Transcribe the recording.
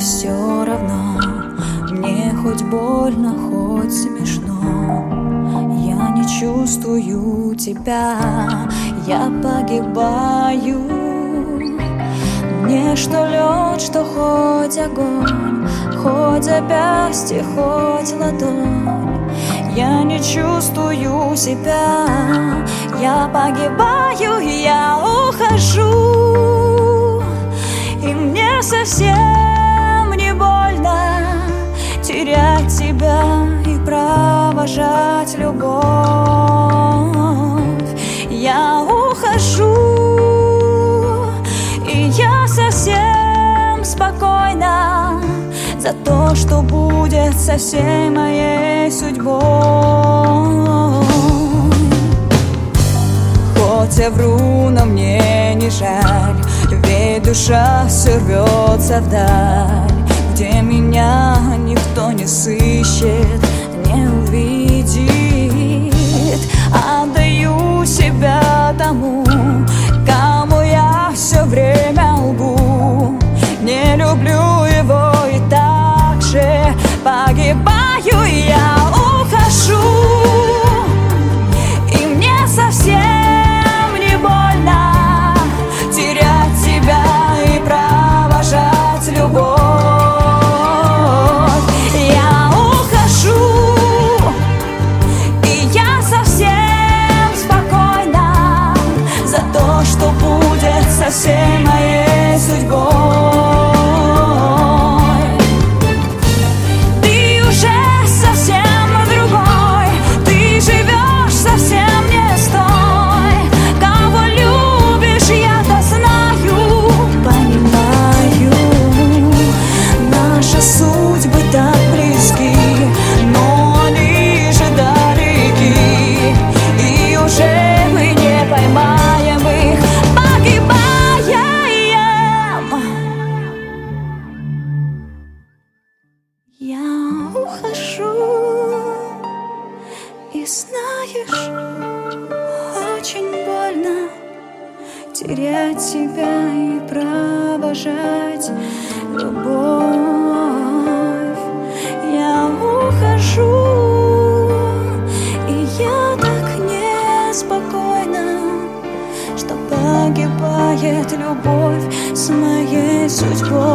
все равно, мне хоть больно, хоть смешно. Я не чувствую тебя, я погибаю. Мне что лед, что хоть огонь, хоть запястье, хоть ладонь. Я не чувствую себя, я погибаю, я ухожу. И мне совсем не больно терять тебя и провожать любовь. Я ухожу, и я совсем спокойна за то, что будет со всей моей судьбой. Хоть я вру, но мне не жаль, ведь душа все рвется вдаль, где меня никто не сыщет, не увидит. Отдаю себя тому, кому я все время лгу. Не люблю его и так же погибаю, я ухожу. И мне совсем не больно терять тебя и провожать любовь. Я ухожу, и я совсем спокойна за то, что будет со всей моей судьбой. Я ухожу, и знаешь, очень больно терять тебя и провожать любовь. Я ухожу, и я так неспокойна, что погибает любовь с моей судьбой.